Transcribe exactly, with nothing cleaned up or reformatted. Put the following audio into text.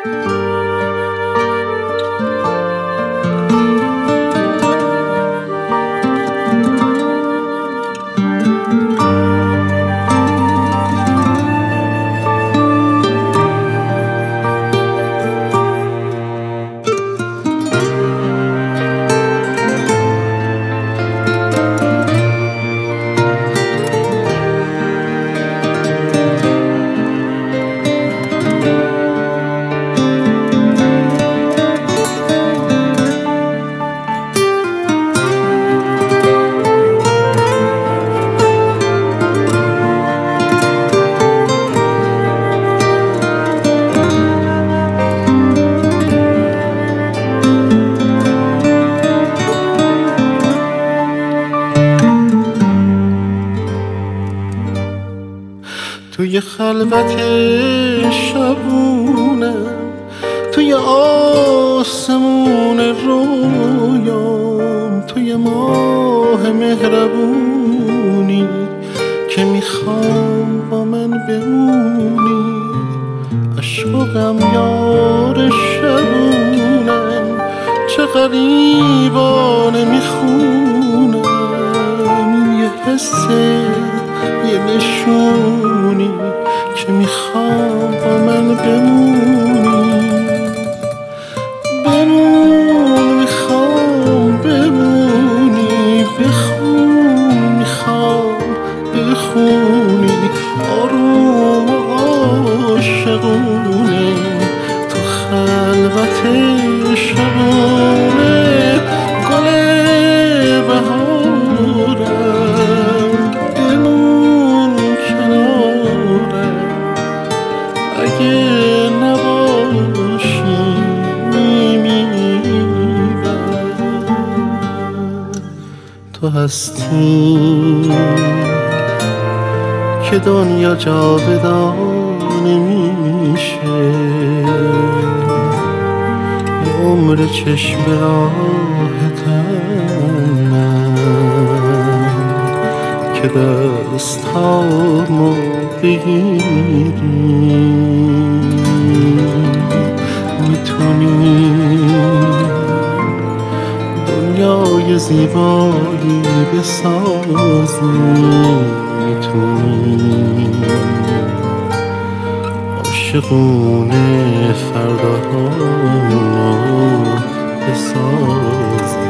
توی خلوت شبونم، توی آسمون رویام، توی ماه مهربونی که میخوام با من بمونی. عشقم یار شبونم، چه غریبانه میخونم یه حسه، یه نشونی که میخوام با من بمونی. بمون میخوام بمونی، بخون میخوام بخونی، آروم و عاشقونه تو خلوت شبونه. گل بهارم بمون کنارم، اگه نباشی میمیرم. تو هستی که دنیا جاودانه میشه، یه عمر چشم راحتم من که دستامو بگیری. میتونی دنیای زیبایی بسازی، میتونی عاشقونه فرداهامونو بسازی.